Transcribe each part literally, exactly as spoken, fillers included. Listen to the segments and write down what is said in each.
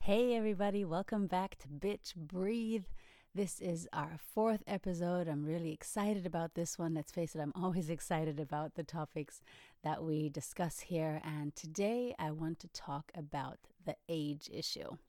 Hey everybody, welcome back to Bitch Breathe. This is our fourth episode. I'm really excited about this one. Let's face it, I'm always excited about the topics that we discuss here. And today I want to talk about the age issue.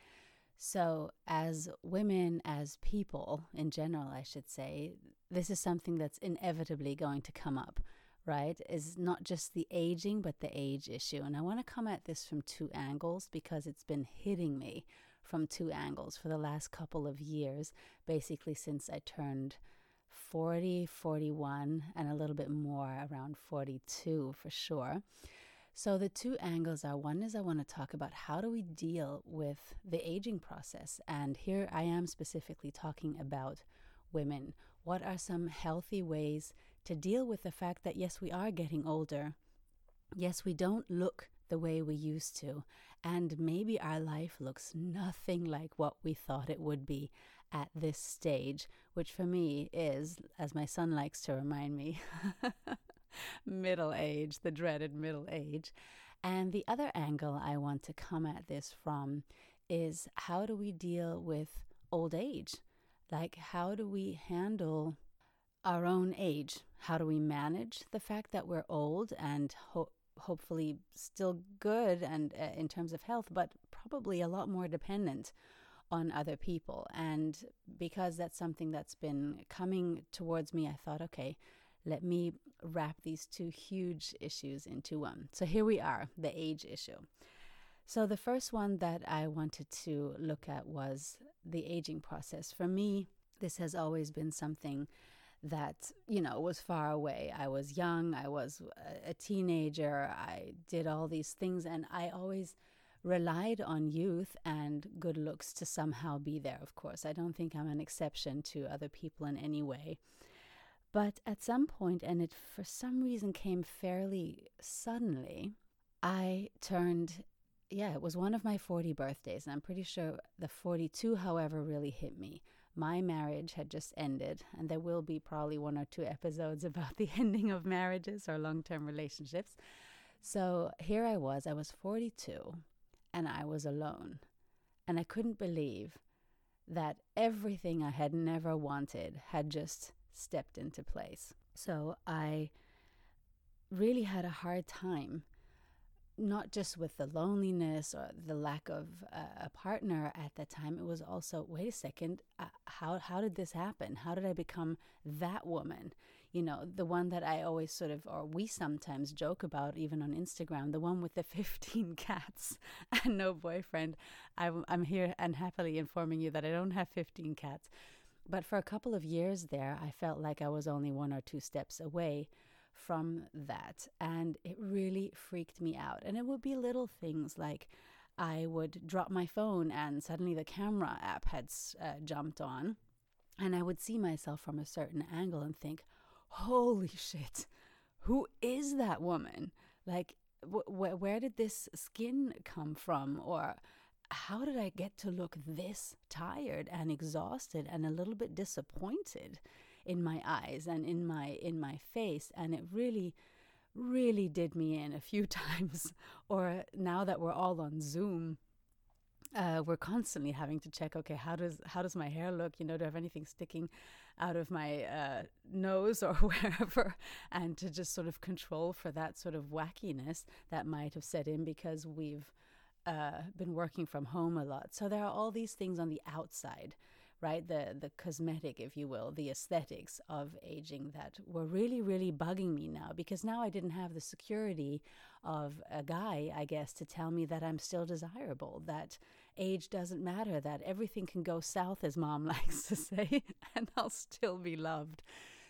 So as women, as people in general, I should say, this is something that's inevitably going to come up, right? Is not just the aging, but the age issue. And I want to come at this from two angles because it's been hitting me from two angles for the last couple of years, basically since I turned forty, forty-one, and a little bit more around forty-two for sure. So the two angles are, one is I want to talk about how do we deal with the aging process. And here I am specifically talking about women. What are some healthy ways to deal with the fact that, yes, we are getting older. Yes, we don't look the way we used to. And maybe our life looks nothing like what we thought it would be at this stage, which for me is, as my son likes to remind me, middle age, the dreaded middle age. And the other angle I want to come at this from is how do we deal with old age? Like, how do we handle our own age? How do we manage the fact that we're old and ho- hopefully still good and uh, in terms of health, but probably a lot more dependent on other people? And because that's something that's been coming towards me, I thought, okay, let me wrap these two huge issues into one. So here we are, the age issue. So the first one that I wanted to look at was the aging process. For me, this has always been something that, you know, was far away. I was young, I was a teenager, I did all these things, and I always relied on youth and good looks to somehow be there, of course. I don't think I'm an exception to other people in any way. But at some point, and it for some reason came fairly suddenly, I turned, yeah, it was one of my forty birthdays, and I'm pretty sure the forty-two, however, really hit me. My marriage had just ended, and there will be probably one or two episodes about the ending of marriages or long-term relationships. So here I was, I was forty-two, and I was alone. And I couldn't believe that everything I had never wanted had just stepped into place. So I really had a hard time, not just with the loneliness or the lack of uh, a partner at that time. It was also, wait a second, uh, how how did this happen? How did I become that woman? You know, the one that I always sort of, or we sometimes joke about, even on Instagram, the one with the fifteen cats and no boyfriend. I'm, I'm here and happily informing you that I don't have fifteen cats. But for a couple of years there, I felt like I was only one or two steps away from that. And it really freaked me out. And it would be little things like I would drop my phone and suddenly the camera app had uh, jumped on. And I would see myself from a certain angle and think, holy shit, who is that woman? Like, wh- wh- where did this skin come from? Or how did I get to look this tired and exhausted and a little bit disappointed in my eyes and in my in my face? And it really, really did me in a few times. Or now that we're all on Zoom, uh, we're constantly having to check, okay, how does how does my hair look? You know, do I have anything sticking out of my uh, nose or wherever? And to just sort of control for that sort of wackiness that might have set in because we've Uh, been working from home a lot. So there are all these things on the outside, right? The the cosmetic, if you will, the aesthetics of aging that were really, really bugging me now, because now I didn't have the security of a guy, I guess, to tell me that I'm still desirable, that age doesn't matter, that everything can go south, as mom likes to say, and I'll still be loved.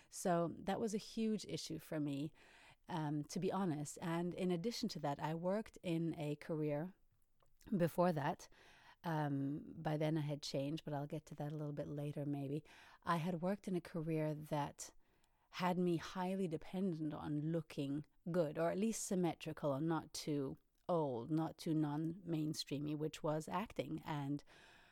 So that was a huge issue for me, um, to be honest. And in addition to that, I worked in a career before that. Um, by then I had changed, but I'll get to that a little bit later maybe. I had worked in a career that had me highly dependent on looking good, or at least symmetrical and not too old, not too non-mainstreamy, which was acting. And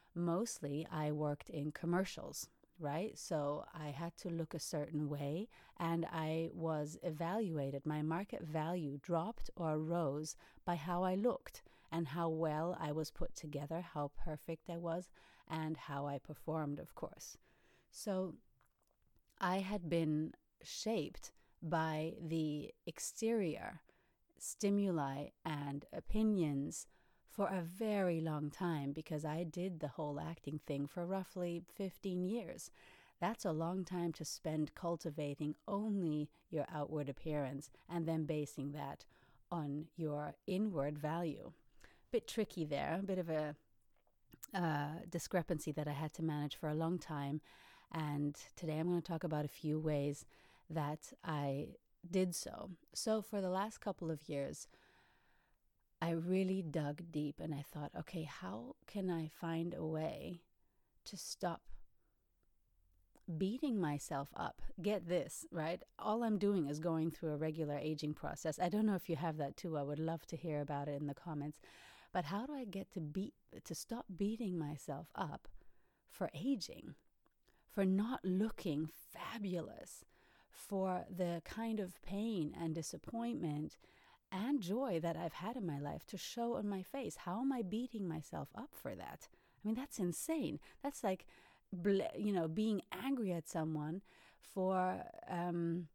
mostly I worked in commercials, right? So I had to look a certain way, and I was evaluated. My market value dropped or rose by how I looked. and how well I was put together, how perfect I was, and how I performed, of course. So I had been shaped by the exterior stimuli and opinions for a very long time, because I did the whole acting thing for roughly fifteen years. That's a long time to spend cultivating only your outward appearance and then basing that on your inward value. Bit tricky there, a bit of a uh, discrepancy that I had to manage for a long time. And today I'm going to talk about a few ways that I did so. So for the last couple of years, I really dug deep and I thought, okay, how can I find a way to stop beating myself up? Get this, right? All I'm doing is going through a regular aging process. I don't know if you have that too. I would love to hear about it in the comments. But how do I get to beat to stop beating myself up for aging, for not looking fabulous, for the kind of pain and disappointment and joy that I've had in my life to show on my face? How am I beating myself up for that? I mean, that's insane. That's like, you know, being angry at someone for um,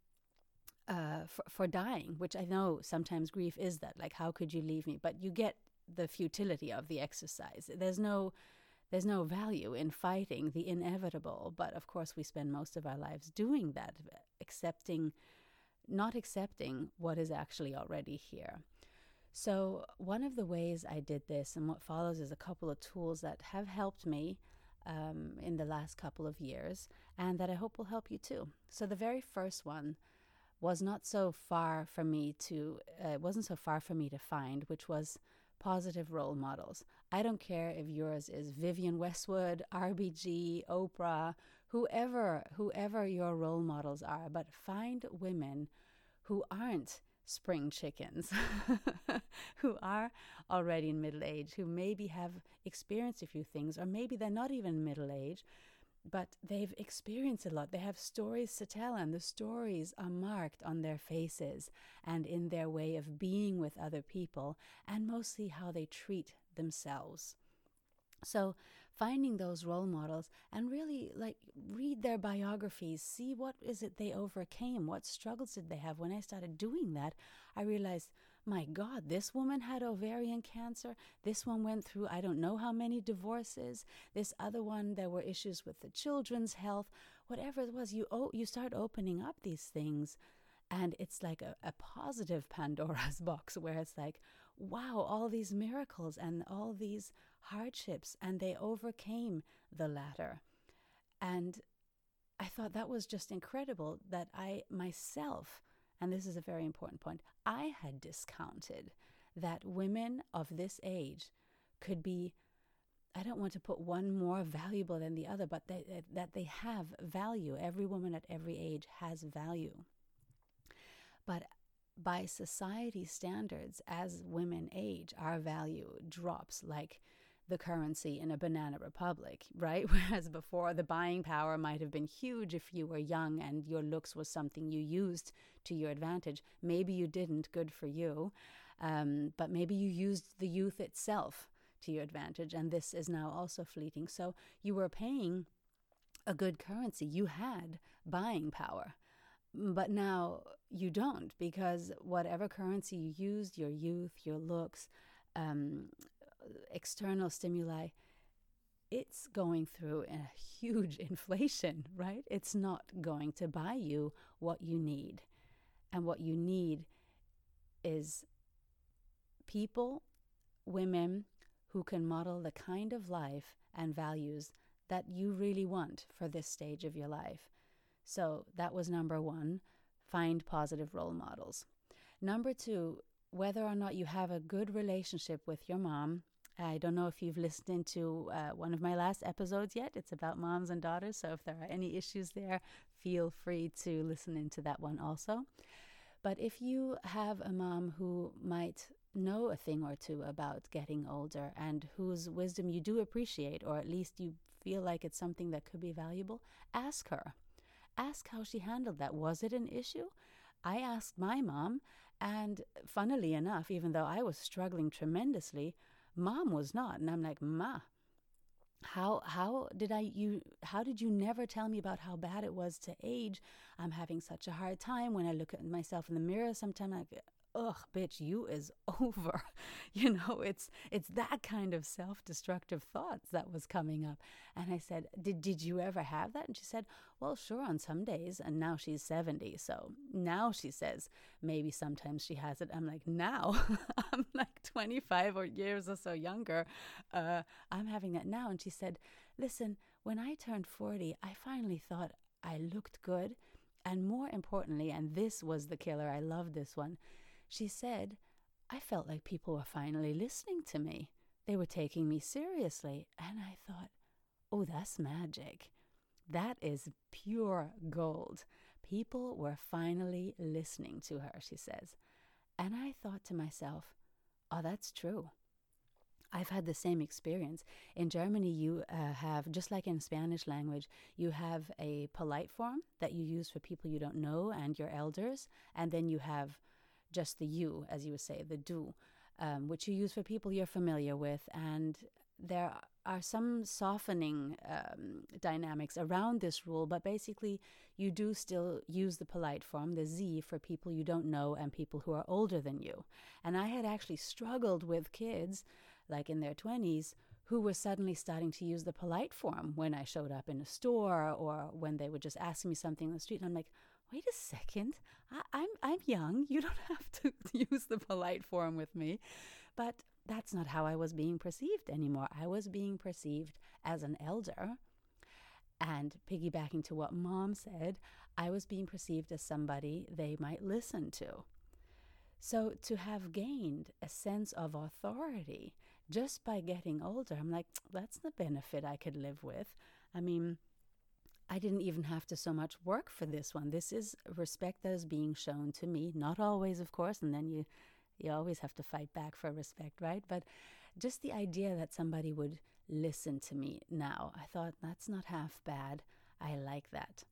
uh, for, for dying, which I know sometimes grief is that. Like, how could you leave me? But you get the futility of the exercise. There's no There's no value in fighting the inevitable, but of course we spend most of our lives doing that, accepting, not accepting what is actually already here. So one of the ways I did this, and what follows, is a couple of tools that have helped me um, in the last couple of years, and that I hope will help you too. So the very first one was not so far for me to, uh, wasn't so far for me to find, which was positive role models. I don't care if yours is Vivienne Westwood, R B G, Oprah, whoever, whoever your role models are, but find women who aren't spring chickens, who are already in middle age, who maybe have experienced a few things, or maybe they're not even middle age, but they've experienced a lot. They have stories to tell, and the stories are marked on their faces and in their way of being with other people, and mostly how they treat themselves. So finding those role models and really like read their biographies, see what is it they overcame, what struggles did they have. When I started doing that, I realized, my God, this woman had ovarian cancer. This one went through I don't know how many divorces. This other one, there were issues with the children's health. Whatever it was, you oh, you start opening up these things, and it's like a, a positive Pandora's box where it's like, wow, all these miracles and all these hardships, and they overcame the latter. And I thought that was just incredible that I myself, and this is a very important point, I had discounted that women of this age could be, I don't want to put one more valuable than the other, but they, that they have value. Every woman at every age has value. But by society standards, as women age, our value drops like the currency in a banana republic, right? Whereas before, the buying power might have been huge if you were young and your looks was something you used to your advantage. Maybe you didn't, good for you. Um, but maybe you used the youth itself to your advantage, and this is now also fleeting. So you were paying a good currency. You had buying power. But now you don't, because whatever currency you used, your youth, your looks, um, external stimuli, it's going through a huge inflation, right? It's not going to buy you what you need. And what you need is people, women who can model the kind of life and values that you really want for this stage of your life. So that was number one, find positive role models. Number two, whether or not you have a good relationship with your mom. I don't know if you've listened to uh, one of my last episodes yet. It's about moms and daughters. So if there are any issues there, feel free to listen into that one also. But if you have a mom who might know a thing or two about getting older and whose wisdom you do appreciate, or at least you feel like it's something that could be valuable, ask her. Ask how she handled that. Was it an issue? I asked my mom, And funnily enough, even though I was struggling tremendously, Mom was not. And I'm like, Ma, how how did I you how did you never tell me about how bad it was to age? I'm having such a hard time when I look at myself in the mirror. Sometimes I go, ugh, bitch, you is over. You know, it's it's that kind of self-destructive thoughts that was coming up. And I said, did did you ever have that? And she said, well, sure, on some days. And now she's seventy. So now she says, maybe sometimes she has it. I'm like, now I'm like twenty-five or years or so younger. Uh, I'm having that now. And she said, listen, when I turned forty, I finally thought I looked good. And more importantly, and this was the killer, I love this one. She said, I felt like people were finally listening to me. They were taking me seriously. And I thought, oh, that's magic. That is pure gold. People were finally listening to her, she says. And I thought to myself, oh, that's true. I've had the same experience. In Germany, you uh, have, just like in Spanish language, you have a polite form that you use for people you don't know and your elders. And then you have just the you, as you would say, the du, um, which you use for people you're familiar with. And there are some softening um, dynamics around this rule, but basically you do still use the polite form, the Sie, for people you don't know and people who are older than you. And I had actually struggled with kids, like in their twenties, who were suddenly starting to use the polite form when I showed up in a store or when they would just ask me something on the street. And I'm like, wait a second, I, I'm I'm young. You don't have to use the polite form with me. But that's not how I was being perceived anymore. I was being perceived as an elder. And piggybacking to what Mom said, I was being perceived as somebody they might listen to. So to have gained a sense of authority just by getting older, I'm like, that's the benefit I could live with. I mean, I didn't even have to so much work for this one. This is respect that is being shown to me. Not always, of course, and then you you always have to fight back for respect, right? But just the idea that somebody would listen to me now, I thought, that's not half bad. I like that.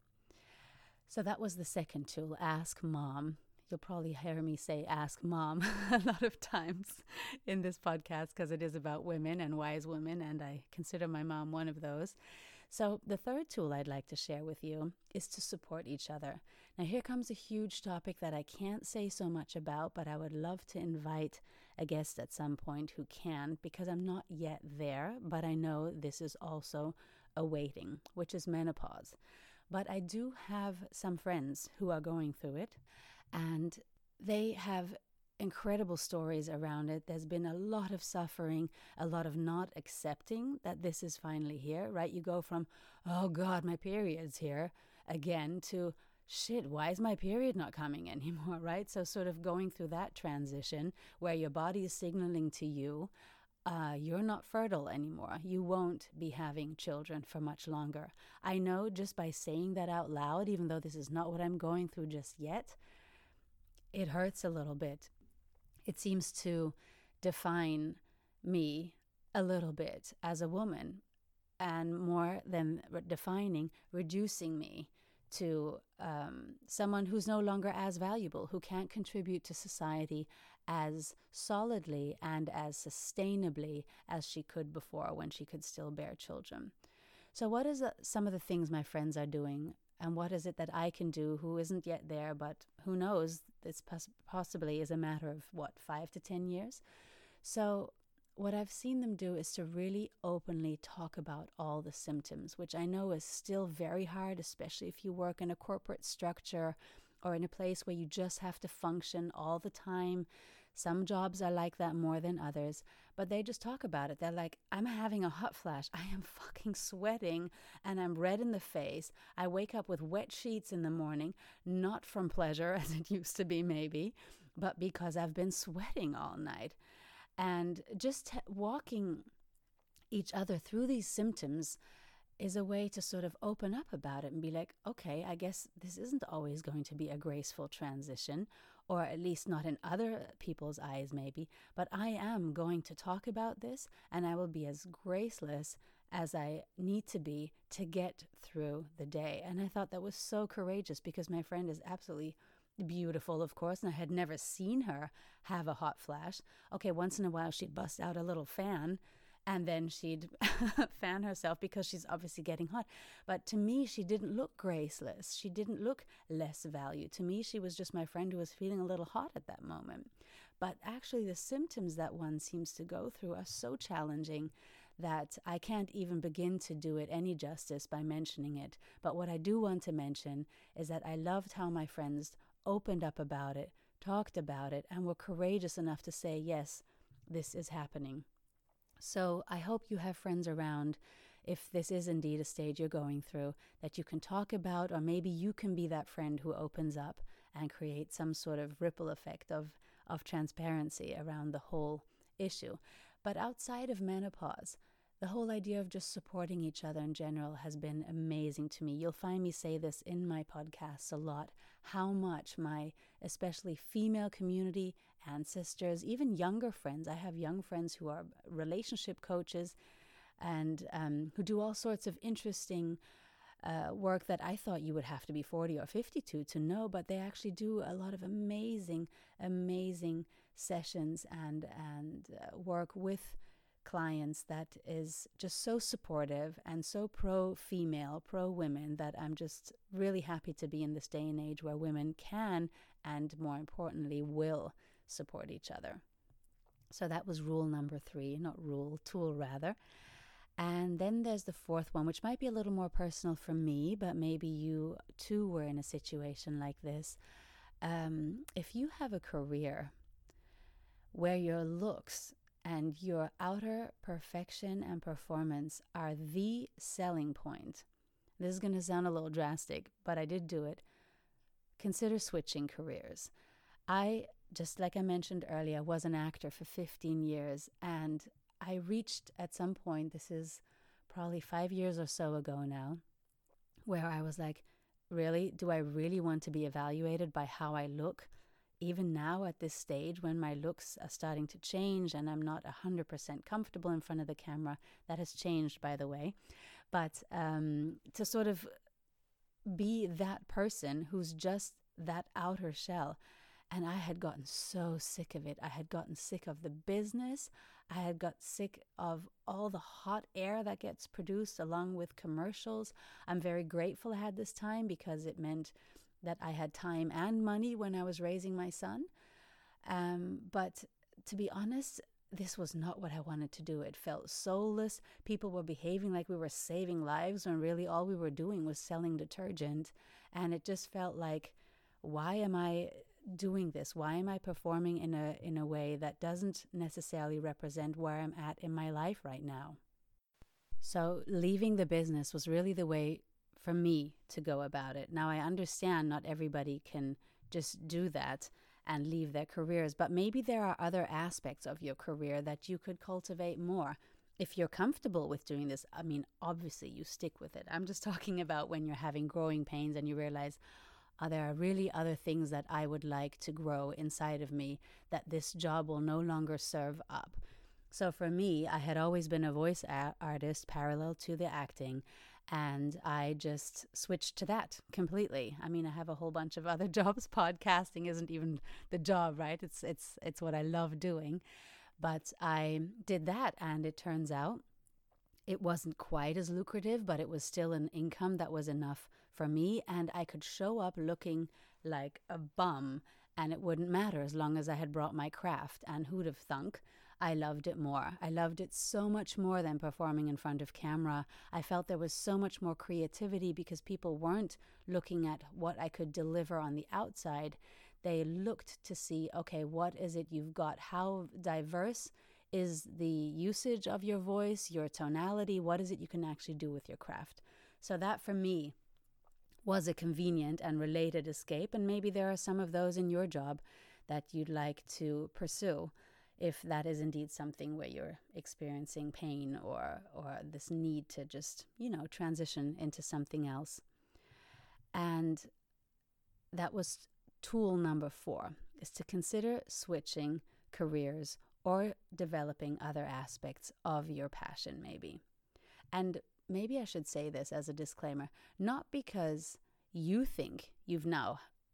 So that was the second tool, ask Mom. You'll probably hear me say ask Mom a lot of times in this podcast because it is about women and wise women, and I consider my mom one of those. So the third tool I'd like to share with you is to support each other. Now here comes a huge topic that I can't say so much about, but I would love to invite a guest at some point who can, because I'm not yet there, but I know this is also awaiting, which is menopause. But I do have some friends who are going through it, and they have incredible stories around it. There's been a lot of suffering, a lot of not accepting that this is finally here, right? You go from, oh God, my period's here again, to shit, why is my period not coming anymore, right? So sort of going through that transition where your body is signaling to you, uh, you're not fertile anymore. You won't be having children for much longer. I know just by saying that out loud, even though this is not what I'm going through just yet, it hurts a little bit. It seems to define me a little bit as a woman, and more than re- defining, reducing me to um, someone who's no longer as valuable, who can't contribute to society as solidly and as sustainably as she could before, when she could still bear children. So what is uh, some of the things my friends are doing, and what is it that I can do who isn't yet there, but who knows, this pos- possibly is a matter of, what, five to ten years? So what I've seen them do is to really openly talk about all the symptoms, which I know is still very hard, especially if you work in a corporate structure or in a place where you just have to function all the time. Some jobs are like that more than others, but they just talk about it. They're like, I'm having a hot flash. I am fucking sweating and I'm red in the face. I wake up with wet sheets in the morning, not from pleasure as it used to be maybe, but because I've been sweating all night. And just t- walking each other through these symptoms is a way to sort of open up about it and be like, okay, I guess this isn't always going to be a graceful transition, or at least not in other people's eyes maybe, but I am going to talk about this, and I will be as graceless as I need to be to get through the day. And I thought that was so courageous, because my friend is absolutely beautiful, of course, and I had never seen her have a hot flash. Okay, once in a while she'd bust out a little fan, and then she'd fan herself because she's obviously getting hot. But to me, she didn't look graceless. She didn't look less value. To me, she was just my friend who was feeling a little hot at that moment. But actually, the symptoms that one seems to go through are so challenging that I can't even begin to do it any justice by mentioning it. But what I do want to mention is that I loved how my friends opened up about it, talked about it, and were courageous enough to say, yes, this is happening. So I hope you have friends around, if this is indeed a stage you're going through, that you can talk about, or maybe you can be that friend who opens up and creates some sort of ripple effect of, of transparency around the whole issue. But outside of menopause, the whole idea of just supporting each other in general has been amazing to me. You'll find me say this in my podcasts a lot, how much my especially female community, ancestors, even younger friends. I have young friends who are relationship coaches and um, who do all sorts of interesting uh, work that I thought you would have to be forty or fifty-two to know, but they actually do a lot of amazing, amazing sessions and, and uh, work with clients that is just so supportive and so pro-female, pro-women, that I'm just really happy to be in this day and age where women can, and more importantly, will support each other. So that was rule number three, not rule, tool rather. And then there's the fourth one, which might be a little more personal for me, but maybe you too were in a situation like this. Um, if you have a career where your looks and your outer perfection and performance are the selling point, this is going to sound a little drastic, but I did do it, consider switching careers. I, just like I mentioned earlier, was an actor for fifteen years, and I reached at some point, this is probably five years or so ago now, where I was like, really, do I really want to be evaluated by how I look? Even now at this stage when my looks are starting to change and I'm not one hundred percent comfortable in front of the camera. That has changed, by the way. But um, to sort of be that person who's just that outer shell. And I had gotten so sick of it. I had gotten sick of the business. I had got sick of all the hot air that gets produced along with commercials. I'm very grateful I had this time because it meant that I had time and money when I was raising my son. Um, but to be honest, this was not what I wanted to do. It felt soulless. People were behaving like we were saving lives when really all we were doing was selling detergent. And it just felt like, why am I doing this? Why am I performing in a in a way that doesn't necessarily represent where I'm at in my life right now? So leaving the business was really the way for me to go about it. Now, I understand not everybody can just do that and leave their careers, but maybe there are other aspects of your career that you could cultivate more. If you're comfortable with doing this, I mean, obviously you stick with it. I'm just talking about when you're having growing pains and you realize, oh, there are really other things that I would like to grow inside of me that this job will no longer serve up. So for me, I had always been a voice a- artist parallel to the acting, and I just switched to that completely. I mean, I have a whole bunch of other jobs. Podcasting isn't even the job, right? It's it's it's what I love doing. But I did that, and it turns out it wasn't quite as lucrative, but it was still an income that was enough for me, and I could show up looking like a bum, and it wouldn't matter as long as I had brought my craft. And who'd have thunk? I loved it more. I loved it so much more than performing in front of camera. I felt there was so much more creativity because people weren't looking at what I could deliver on the outside. They looked to see, okay, what is it you've got? How diverse is the usage of your voice, your tonality? What is it you can actually do with your craft? So that for me was a convenient and related escape. And maybe there are some of those in your job that you'd like to pursue, if that is indeed something where you're experiencing pain or or this need to just, you know, transition into something else. And that was tool number four, is to consider switching careers or developing other aspects of your passion maybe. And maybe I should say this as a disclaimer, not because you think you've now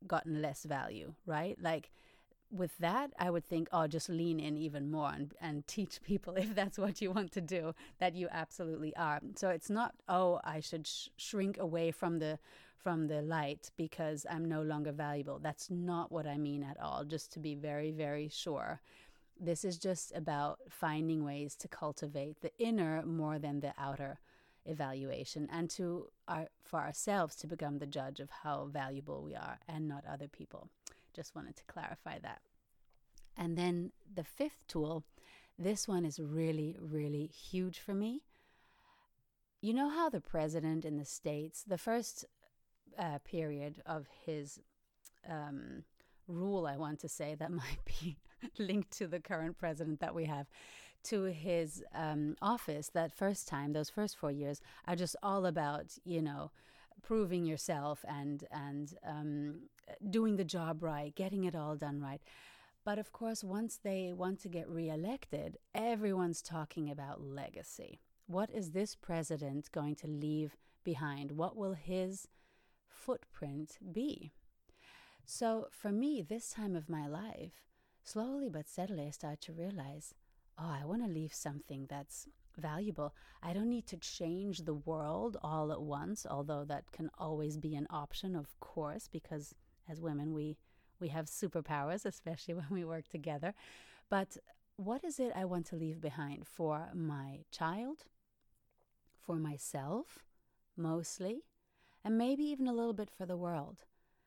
gotten less value, right? Like with that, I would think, oh, just lean in even more and, and teach people, if that's what you want to do, that you absolutely are. So it's not, oh, I should sh- shrink away from the from the light because I'm no longer valuable. That's not what I mean at all, just to be very, very sure. This is just about finding ways to cultivate the inner more than the outer evaluation, and to our, for ourselves to become the judge of how valuable we are and not other people. Just wanted to clarify that. And then the fifth tool, this one is really, really huge for me. You know how the president in the States, the first uh, period of his um, rule, I want to say, that might be linked to the current president that we have, to his um, office, that first time, those first four years, are just all about, you know, proving yourself and and um, doing the job right, getting it all done right. But of course, once they want to get reelected, everyone's talking about legacy. What is this president going to leave behind? What will his footprint be? So for me, this time of my life, slowly but steadily, I start to realize, oh, I want to leave something that's valuable. I don't need to change the world all at once, although that can always be an option, of course, because as women, we, we have superpowers, especially when we work together. But what is it I want to leave behind for my child, for myself, mostly, and maybe even a little bit for the world?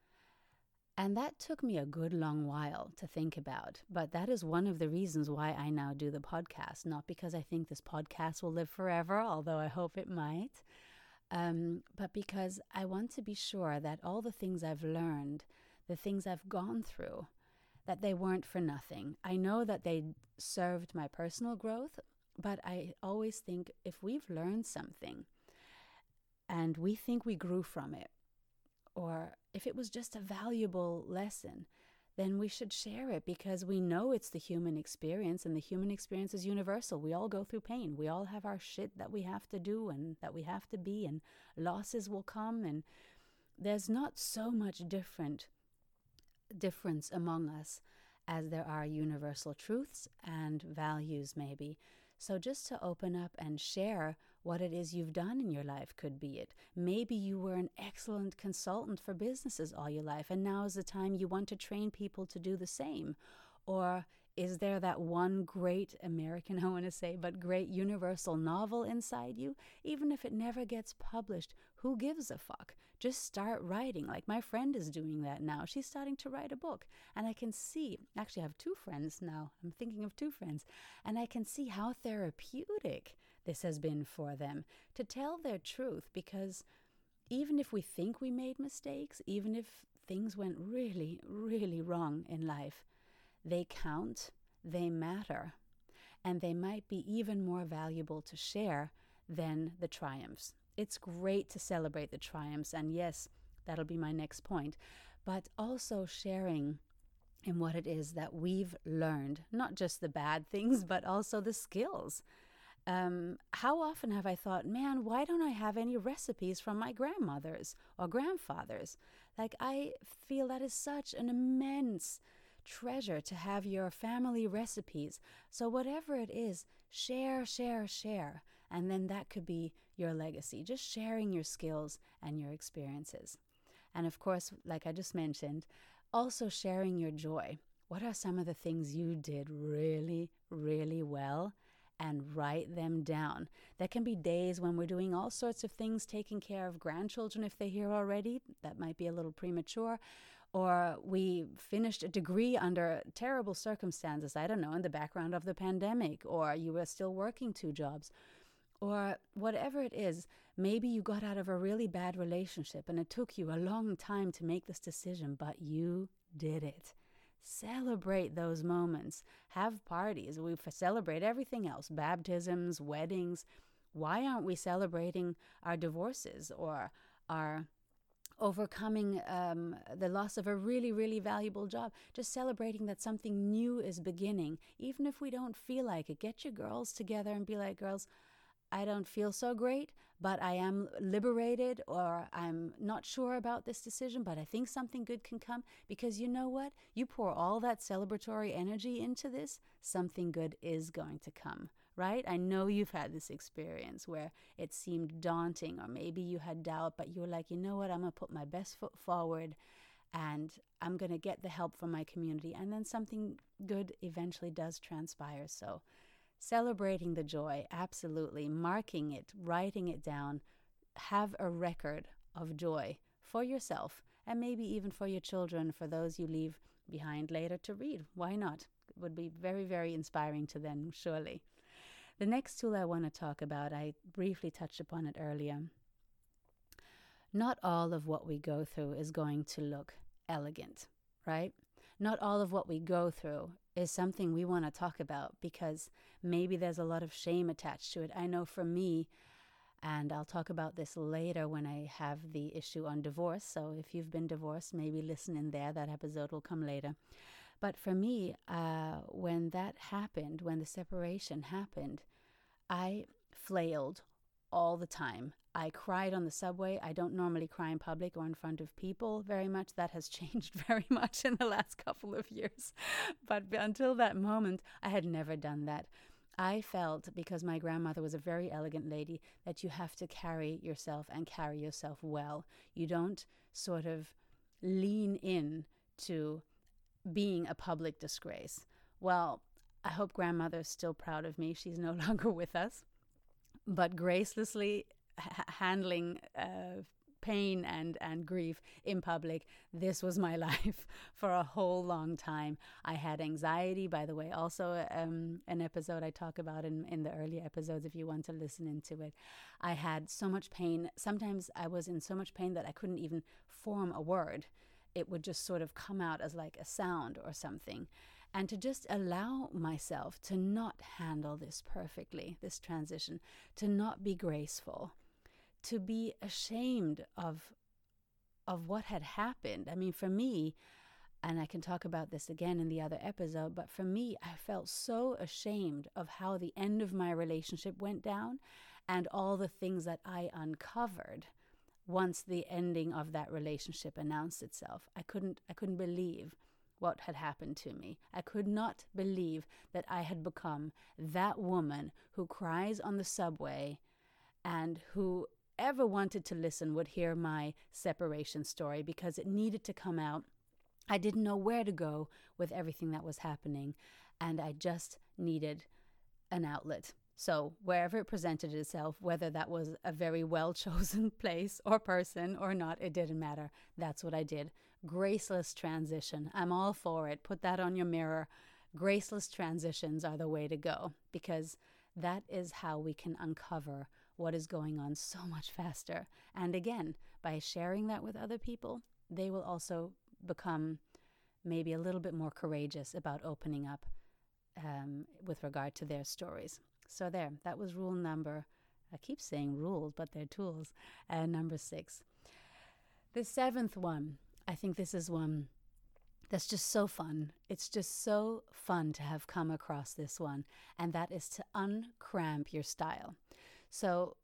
And that took me a good long while to think about. But that is one of the reasons why I now do the podcast. Not because I think this podcast will live forever, although I hope it might, um, but because I want to be sure that all the things I've learned, the things I've gone through, that they weren't for nothing. I know that they served my personal growth, but I always think if we've learned something and we think we grew from it, or if it was just a valuable lesson, then we should share it, because we know it's the human experience, and the human experience is universal. We all go through pain. We all have our shit that we have to do and that we have to be, and losses will come, and there's not so much different difference among us as there are universal truths and values, maybe. So just to open up and share what it is you've done in your life could be it. Maybe you were an excellent consultant for businesses all your life, and now is the time you want to train people to do the same. Or is there that one great American, I want to say, but great universal novel inside you? Even if it never gets published, who gives a fuck? Just start writing. Like my friend is doing that now. She's starting to write a book. And I can see, actually I have two friends now. I'm thinking of two friends. And I can see how therapeutic this has been for them to tell their truth, because even if we think we made mistakes, even if things went really, really wrong in life, they count, they matter, and they might be even more valuable to share than the triumphs. It's great to celebrate the triumphs, and yes, that'll be my next point, but also sharing in what it is that we've learned, not just the bad things, but also the skills. Um, how often have I thought, man, why don't I have any recipes from my grandmothers or grandfathers? Like, I feel that is such an immense treasure to have your family recipes. So whatever it is, share, share, share. And then that could be your legacy, just sharing your skills and your experiences. And of course, like I just mentioned, also sharing your joy. What are some of the things you did really, really well? And write them down. There can be days when we're doing all sorts of things, taking care of grandchildren if they're here already. That might be a little premature. Or we finished a degree under terrible circumstances, I don't know, in the background of the pandemic. Or you were still working two jobs. Or whatever it is, maybe you got out of a really bad relationship and it took you a long time to make this decision, but you did it. Celebrate those moments. Have parties. We celebrate everything else. Baptisms, weddings. Why aren't we celebrating our divorces or our overcoming um, the loss of a really, really valuable job? Just celebrating that something new is beginning. Even if we don't feel like it, get your girls together and be like, girls, I don't feel so great, but I am liberated, or I'm not sure about this decision, but I think something good can come. Because you know what? You pour all that celebratory energy into this, something good is going to come, right? I know you've had this experience where it seemed daunting, or maybe you had doubt, but you were like, you know what? I'm going to put my best foot forward, and I'm going to get the help from my community. And then something good eventually does transpire. So celebrating the joy, absolutely. Marking it, writing it down. Have a record of joy for yourself, and maybe even for your children, for those you leave behind later to read. Why not? It would be very, very inspiring to them, surely. The next tool I want to talk about, I briefly touched upon it earlier. Not all of what we go through is going to look elegant, right? Not all of what we go through is something we want to talk about, because maybe there's a lot of shame attached to it. I know for me, and I'll talk about this later when I have the issue on divorce. So if you've been divorced, maybe listen in there. That episode will come later. But for me, uh, when that happened, when the separation happened, I flailed all the time. I cried on the subway. I don't normally cry in public or in front of people very much. That has changed very much in the last couple of years. But until that moment, I had never done that. I felt, because my grandmother was a very elegant lady, that you have to carry yourself and carry yourself well. You don't sort of lean in to being a public disgrace. Well, I hope grandmother's still proud of me. She's no longer with us. But gracelessly h- handling uh, pain and, and grief in public, this was my life for a whole long time. I had anxiety, by the way, also um, an episode I talk about in, in the earlier episodes if you want to listen into it. I had so much pain. Sometimes I was in so much pain that I couldn't even form a word. It would just sort of come out as like a sound or something. And to just allow myself to not handle this perfectly, this transition, to not be graceful, to be ashamed of, of what had happened. I mean, for me, and I can talk about this again in the other episode, but for me, I felt so ashamed of how the end of my relationship went down and all the things that I uncovered once the ending of that relationship announced itself. I couldn't, I couldn't believe what had happened to me. I could not believe that I had become that woman who cries on the subway, and whoever wanted to listen would hear my separation story because it needed to come out. I didn't know where to go with everything that was happening, and I just needed an outlet. So wherever it presented itself, whether that was a very well-chosen place or person or not, it didn't matter. That's what I did. Graceless transition. I'm all for it. Put that on your mirror. Graceless transitions are the way to go, because that is how we can uncover what is going on so much faster. And again, by sharing that with other people, they will also become maybe a little bit more courageous about opening up um, with regard to their stories. So there, that was rule number, I keep saying rules, but they're tools, uh, number six. The seventh one, I think this is one that's just so fun. It's just so fun to have come across this one, and that is to uncramp your style. So,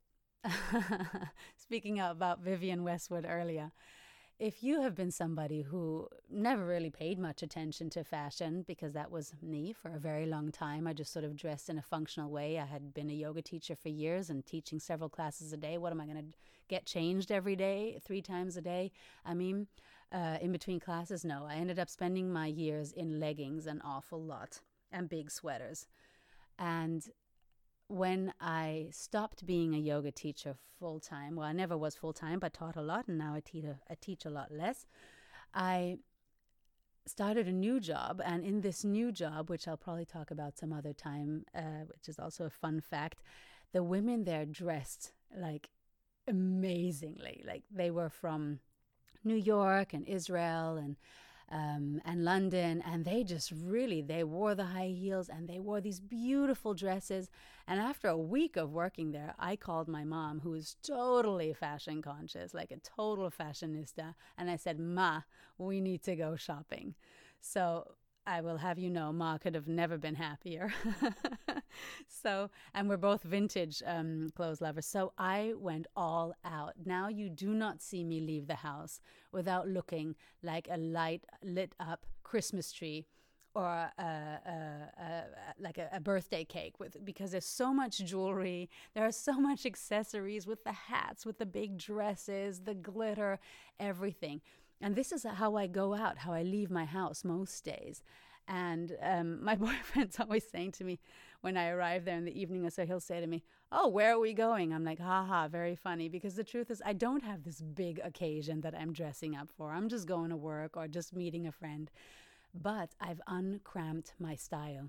speaking about Vivienne Westwood earlier, if you have been somebody who never really paid much attention to fashion, because that was me for a very long time, I just sort of dressed in a functional way. I had been a yoga teacher for years and teaching several classes a day. What am I going to get changed every day, three times a day? I mean, uh, in between classes, no. I ended up spending my years in leggings an awful lot and big sweaters. And when I stopped being a yoga teacher full-time, well, I never was full-time, but taught a lot, and now I teach a, I teach a lot less, I started a new job. And in this new job, which I'll probably talk about some other time, uh, which is also a fun fact, the women there dressed like amazingly. Like they were from New York and Israel and Um, and London, and they just really, they wore the high heels and they wore these beautiful dresses. And after a week of working there, I called my mom, who is totally fashion conscious, like a total fashionista, and I said, Ma, we need to go shopping. So I will have you know, Ma could have never been happier. So, and we're both vintage um, clothes lovers. So I went all out. Now you do not see me leave the house without looking like a light lit up Christmas tree or a, a, a, like a, a birthday cake with, because there's so much jewelry. There are so much accessories with the hats, with the big dresses, the glitter, everything. And this is how I go out, how I leave my house most days. And um, my boyfriend's always saying to me when I arrive there in the evening, so he'll say to me, "Oh, where are we going?" I'm like, haha, very funny. Because the truth is, I don't have this big occasion that I'm dressing up for. I'm just going to work or just meeting a friend. But I've uncramped my style.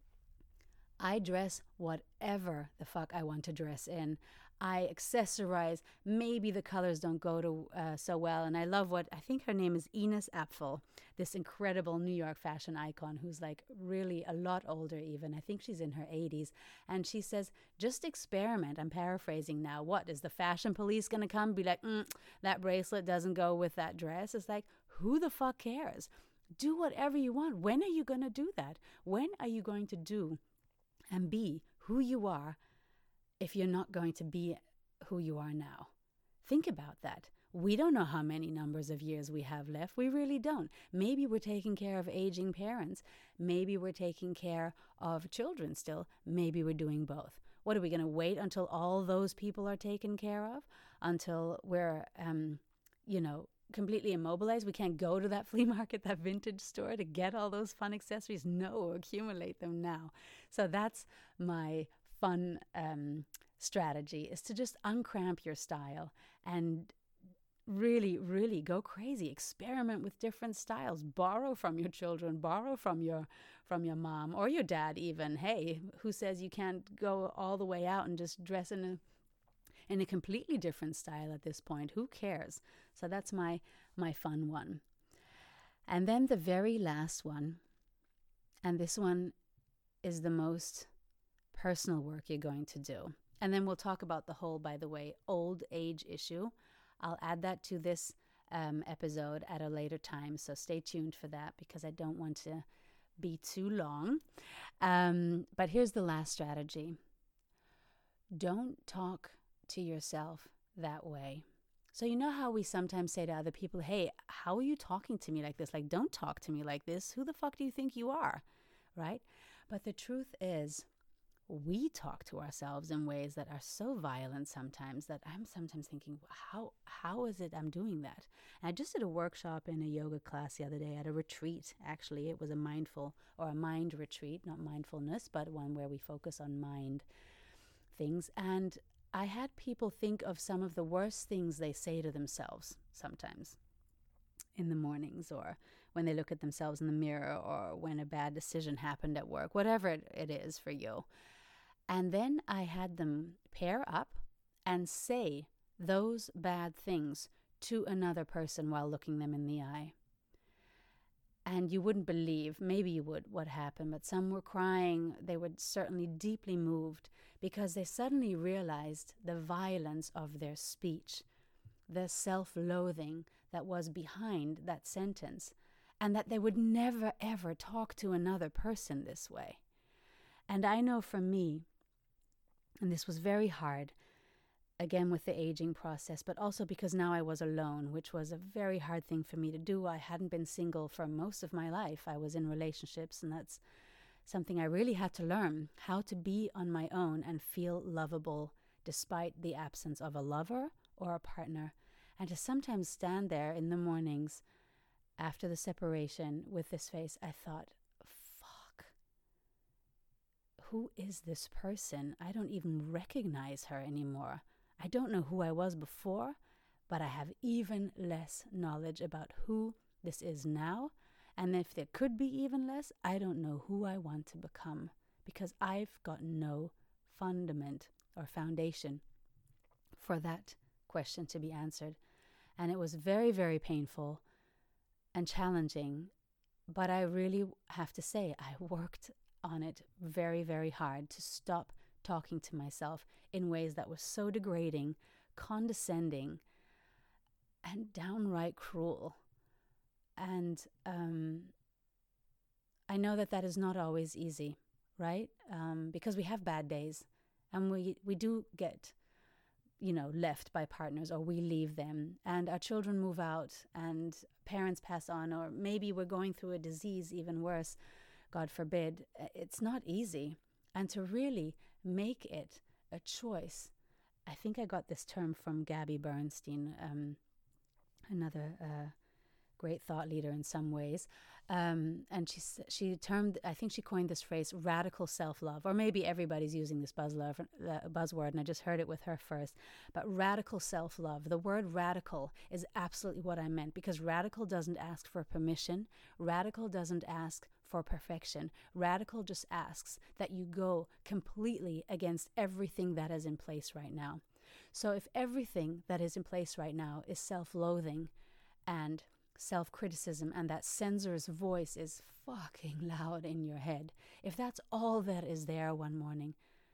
I dress whatever the fuck I want to dress in. I accessorize. Maybe the colors don't go to uh, so well. And I love what, I think her name is Ines Apfel, this incredible New York fashion icon who's like really a lot older even. I think she's in her eighties. And she says, just experiment. I'm paraphrasing now. What, is the fashion police going to come be like, mm, that bracelet doesn't go with that dress? It's like, who the fuck cares? Do whatever you want. When are you going to do that? When are you going to do and be who you are if you're not going to be who you are now? Think about that. We don't know how many numbers of years we have left. We really don't. Maybe we're taking care of aging parents. Maybe we're taking care of children still. Maybe we're doing both. What, are we going to wait until all those people are taken care of? Until we're, um, you know, completely immobilized? We can't go to that flea market, that vintage store to get all those fun accessories? No, accumulate them now. So that's my fun um, strategy, is to just uncramp your style and really, really go crazy. Experiment with different styles. Borrow from your children. Borrow from your from your mom or your dad even. Hey, who says you can't go all the way out and just dress in a in a completely different style at this point? Who cares? So that's my my fun one. And then the very last one, and this one is the most personal work you're going to do. And then we'll talk about the whole, by the way, old age issue. I'll add that to this um, episode at a later time, so stay tuned for that because I don't want to be too long. Um, but here's the last strategy. Don't talk to yourself that way. So you know how we sometimes say to other people, hey, how are you talking to me like this? Like, don't talk to me like this. Who the fuck do you think you are? Right? But the truth is, we talk to ourselves in ways that are so violent sometimes that I'm sometimes thinking, how how is it I'm doing that? And I just did a workshop in a yoga class the other day at a retreat. Actually, it was a mindful or a mind retreat, not mindfulness, but one where we focus on mind things. And I had people think of some of the worst things they say to themselves sometimes in the mornings, or when they look at themselves in the mirror, or when a bad decision happened at work, whatever it, it is for you. And then I had them pair up and say those bad things to another person while looking them in the eye. And you wouldn't believe, maybe you would, what happened, but some were crying. They were certainly deeply moved because they suddenly realized the violence of their speech, the self-loathing that was behind that sentence, and that they would never, ever talk to another person this way. And I know for me, and this was very hard, again with the aging process, but also because now I was alone, which was a very hard thing for me to do. I hadn't been single for most of my life. I was in relationships, and that's something I really had to learn, how to be on my own and feel lovable despite the absence of a lover or a partner. And to sometimes stand there in the mornings after the separation with this face, I thought, fuck, who is this person? I don't even recognize her anymore. I don't know who I was before, but I have even less knowledge about who this is now. And if there could be even less, I don't know who I want to become, because I've got no fundament or foundation for that question to be answered. And it was very, very painful and challenging. But I really have to say, I worked on it very, very hard to stop talking to myself in ways that were so degrading, condescending, and downright cruel. And um, I know that that is not always easy right? Um, because we have bad days, and we, we do get, you know, left by partners, or we leave them, and our children move out, and parents pass on, or maybe we're going through a disease, even worse, God forbid. It's not easy. And to really make it a choice. I think I got this term from Gabby Bernstein, um, another uh, great thought leader in some ways. Um, and she she termed, I think she coined this phrase, radical self-love. Or maybe everybody's using this buzzword, uh, buzzword, and I just heard it with her first. But radical self-love. The word radical is absolutely what I meant, because radical doesn't ask for permission. Radical doesn't ask for perfection. Radical just asks that you go completely against everything that is in place right now. So if everything that is in place right now is self-loathing and self-criticism, and that censor's voice is fucking loud in your head, if that's all that is there one morning,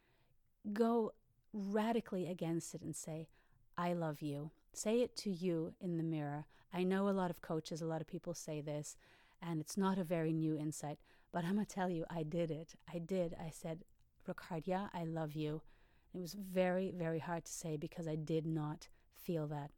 go radically against it and say, I love you. Say it to you in the mirror. I know a lot of coaches, a lot of people say this, and it's not a very new insight, but I'm going to tell you, I did it. I did. I said, Ricardia, I love you. It was very, very hard to say, because I did not feel that.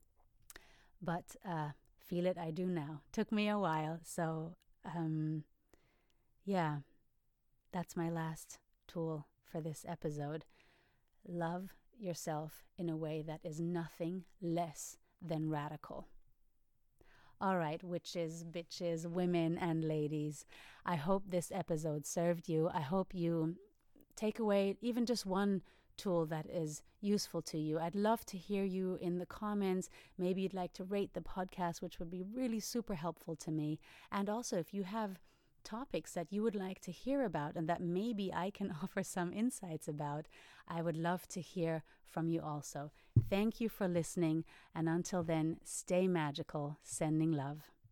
But uh, feel it I do now. Took me a while. So, um, yeah, that's my last tool for this episode. Love yourself in a way that is nothing less than radical. All right, witches, bitches, women, and ladies, I hope this episode served you. I hope you take away even just one tool that is useful to you. I'd love to hear you in the comments. Maybe you'd like to rate the podcast, which would be really super helpful to me. And also, if you have topics that you would like to hear about and that maybe I can offer some insights about, I would love to hear from you also. Thank you for listening, and until then, stay magical. Sending love.